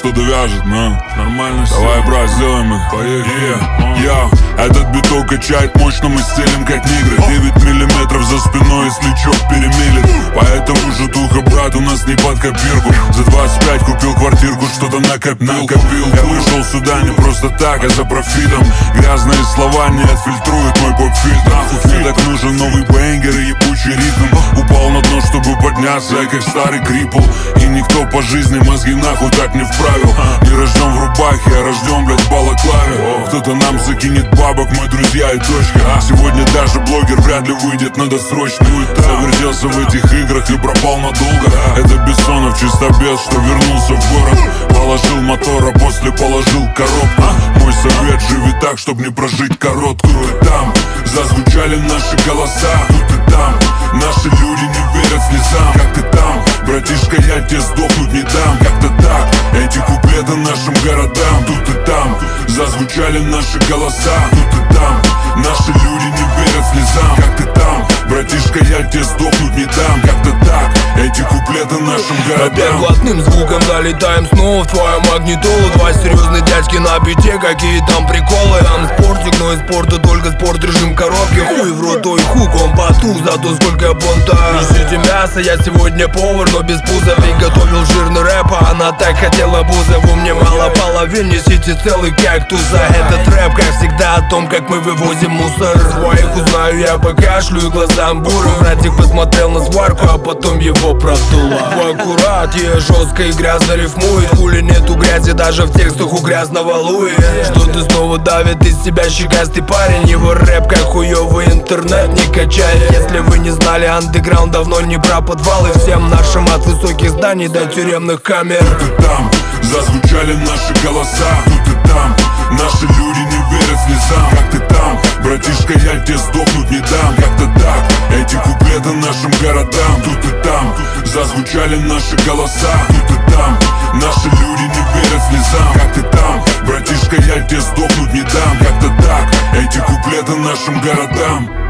что-то вяжет, но нормально. Давай, брат, сделаем их. Поехали. Этот биток качает мощно, мы стелим как нигры. 9 миллиметров за спиной, если чё, перемелит. Поэтому житуха, брат, у нас не под копирку. За 25 купил квартирку, что-то накопил. Я вышел сюда не просто так, а за профитом. Грязные слова не отфильтруют мой поп-фильтр. Мне так нужен новый бэнгер и ебучий ритм. Упал на дно, чтобы подняться, я как старый крипл. И никто по жизни мозги нахуй так не вправил. Не рожден в рубахе, а рожден, блядь, в балаклаве. Кто-то нам закинет бабок, мы друзья и точка. Сегодня даже блогер вряд ли выйдет на досрочный. Завертелся в этих играх и пропал надолго. Это Бессонов, чистобес, что вернулся в город. Положил мотор, а после положил коробку. Мой совет: живи так, чтоб не прожить короткую. Тут и там зазвучали наши голоса. Тут и там наши люди не верят слезам. Как ты там, братишка, я тебе сдохнуть не дам. Как-то так, эти куплеты нашим городам. Тут и там зазвучали наши голоса. Тут и там наши люди не верят слезам. Как ты там, братишка, я тебе сдохнуть не дам. Как-то так, эти куплеты нашим городам. Опять блатным звуком залетаем снова в твою магнитолу. Два серьезные дядьки на бите, какие там приколы. Там спортик, но из спорта только спорт, режим коробки. Хуй в рот, ой, хук, он потух, зато сколько бунта. Несите мясо, я сегодня повар, но без пуза. Приготовил жирный рэп, а она так хотела бузову. Мне мало половин, несите целый кактуса. Этот рэп, как всегда, о том, как мы вывозим мусор. Своих узнаю я по кашлю и глазам бурым. Братик посмотрел на сварку, а потом его продуло. Аккурат, я жестко и грязно рифмует. Хули нету грязи даже в текстах у грязного Луи. Что ты снова давит из себя щекастый парень. Его рэп как хуёвый интернет не качает. Если вы не знали, андеграунд давно не про подвалы. Всем нашим от высоких зданий до тюремных камер. Тут и там зазвучали наши голоса. Тут и там наши люди не верят слезам. Как ты там, братишка, я тебе сдохнуть не дам. Как-то так, эти куплеты нашим городам. Тут и там зазвучали наши голоса. Тут и там наши люди не верят слезам. Как ты там, братишка, я тебе сдохнуть не дам. Как-то так, эти куплеты нашим городам.